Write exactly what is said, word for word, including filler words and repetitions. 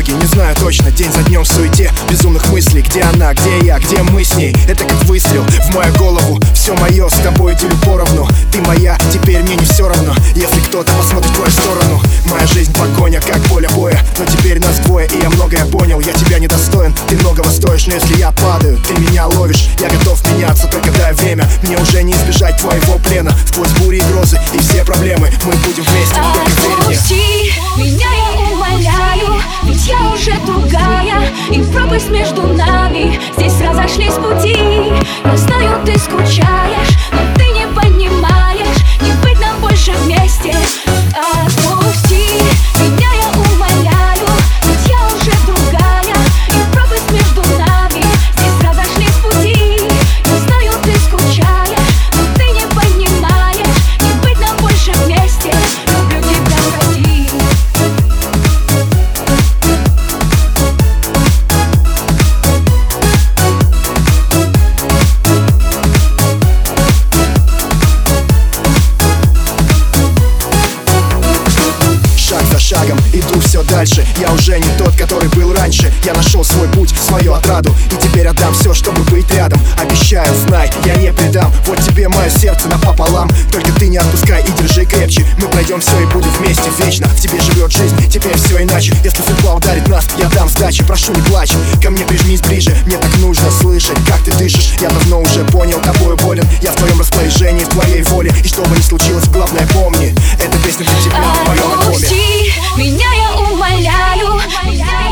дороги, не знаю точно. День за днем в суете безумных мыслей. Где она, где я, где мы с ней? Это как выстрел в мою голову. Все мое, с тобой делю поровну. Ты моя, теперь мне не все равно, если кто-то посмотрит в твою сторону. Моя жизнь погоня, как поле боя, но теперь нас двое, и я многое понял. Я тебя недостоин, ты многого стоишь, но если я падаю, ты меня ловишь. Я готов меняться, только дай время. Мне уже не избежать твоего плена. Сквозь бури и грозы и все проблемы мы будем вместе, только верь мне. Отпусти меня, я умоляю, ведь я уже другая, и пропасть между нами, здесь разошлись пути. Я знаю, ты скучаешь, но ты не понимаешь, не быть нам больше вместе. Отпусти меня, я умоляю, ведь я уже другая, и пропасть между нами, здесь разошлись пути. Я знаю, ты скучаешь, но ты не понимаешь, не быть нам больше вместе. Люблю тебя, прости. Шагом иду все дальше. Я уже не тот, который был раньше. Я нашел свой путь, свою отраду, и теперь отдам все, чтобы быть рядом. Обещаю, знай, я не предам. Вот тебе мое сердце напополам. Только ты не отпускай и держи крепче. Мы пройдем все и будем вместе вечно. В тебе живет жизнь, теперь все иначе. Если судьба ударит нас, я дам сдачи. Прошу, не плачь, ко мне прижмись ближе. Мне так нужно слышать, как ты дышишь. Я давно уже понял, тобою болен. Я в твоем распоряжении, в твоей воле. И что бы ни случилось, главное помни, эта песня для тебя в моем альбоме. Меня, я умоляю,